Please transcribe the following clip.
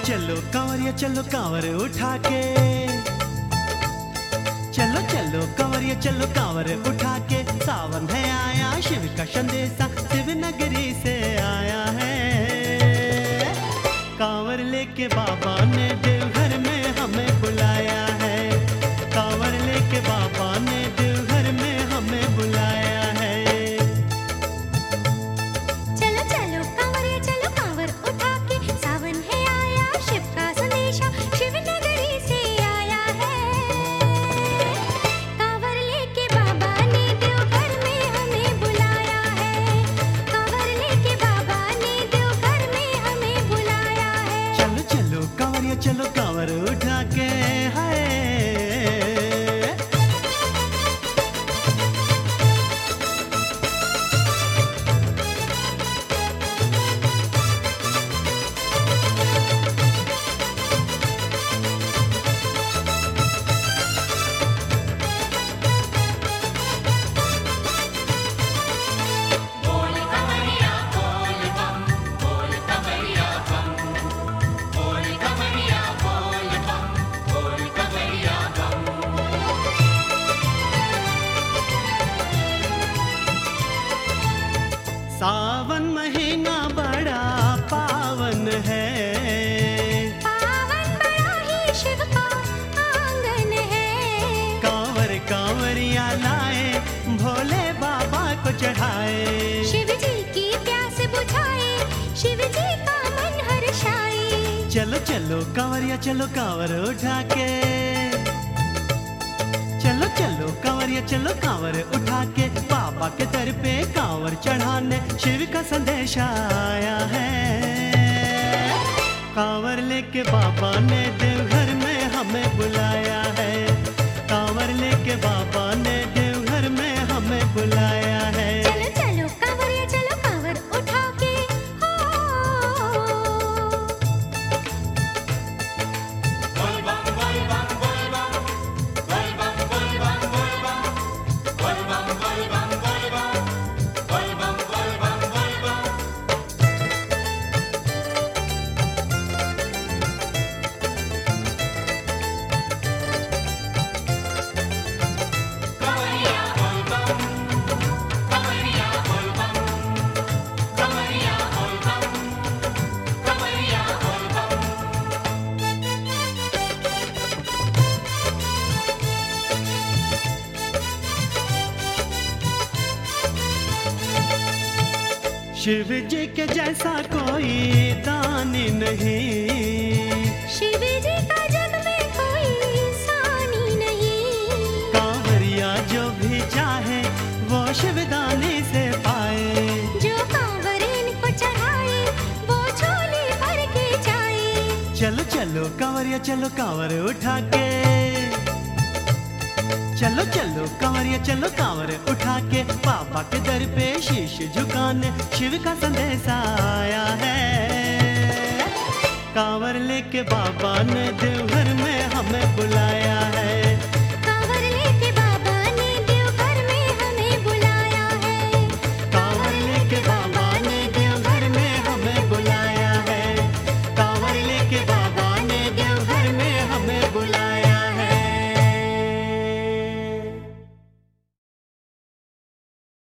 चलो कांवर उठा के, चलो चलो कांवरिया चलो कांवर उठा के। सावन है आया, शिव का संदेशा शिव नगरी से आया है। कांवर लेके बाबा ने देवघर में हमें बुलाया है। कांवर लेके बाबा ने देवघर में हमें बुलाया है। चलो चलो कांवरिया चलो कांवर उठा के। सावन है आया, शिव का संदेशा शिव नगरी से आया है। कांवर लेके बाबा ने देवघर में हमें बुलाया है। कांवर लेके बाबा ने देवघर में हमें बुलाया है। चलो चलो कांवरिया चलो कांवर उठा के है। सावन महीना बड़ा पावन है। पावन बड़ा ही शिव का आंगन है। कांवर कांवरिया लाए, भोले बाबा को चढ़ाए। शिव जी की प्यास बुझाए, शिव जी का मन हर्षाए। चलो चलो कांवरिया चलो कांवर उठा के। चलो चलो कांवरिया चलो कांवर उठा के। बाबा के दर पे कांवर चढ़ाने शिव का संदेशा आया है। कांवर लेके बाबा ने देवघर में हमें बुलाया है। कांवर लेके बाबा ने देवघर में हमें बुलाया है। चलो चलो कांवरिया चलो कांवर उठा के। शिव जी के जैसा कोई दानी नहीं। शिव जी का जग में कोई सानी नहीं। कांवरिया जो भी चाहे वो शिवदानी से पाए। जो कांवर इनको चढ़ाए वो झोली भर के जाए। चलो चलो कांवरिया चलो कांवर उठा के। चलो चलो कांवरिया चलो कांवर उठा के। बाबा के दर पे शीश झुकाने शिव का संदेशा आया है। कांवर लेके बाबा ने देवघर में हमें बुलाया है।